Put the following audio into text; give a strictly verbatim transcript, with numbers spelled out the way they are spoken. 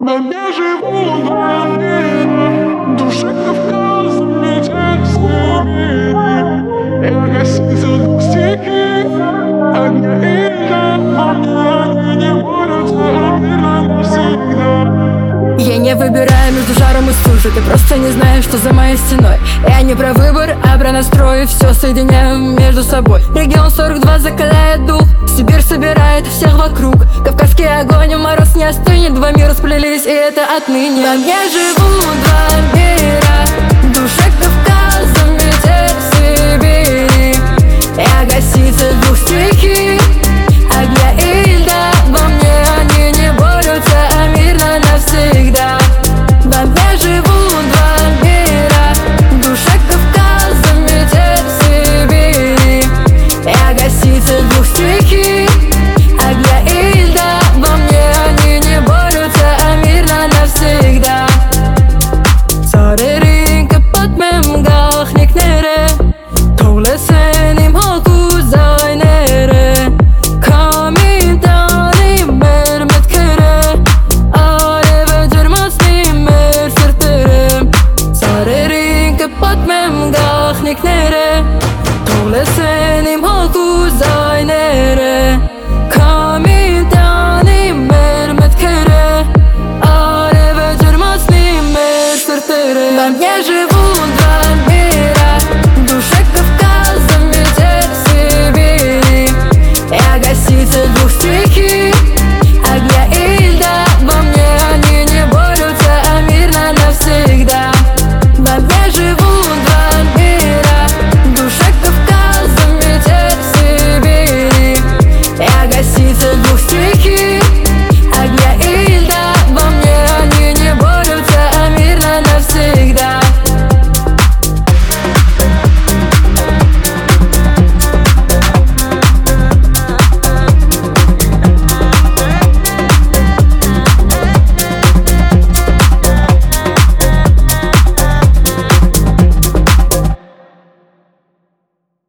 На мне живут два мира, души Кавказа, метель сними. Я гостица двух стихий, огня и льда. Они не борются, а мир навсегда. Я не выбираю между жаром и стужей, ты просто не знаешь, что за моей стеной. Я не про выбор, а про настрой, все соединяю между собой. Регион сорок два закаляет дух, Сибирь собирает всех вокруг. Кавказский огонь, в мороз не остынет, два мира сплелись, и это отныне. Во мне живут два мира, душа Кавказа, метель Сибири. Я гостица двух стихий,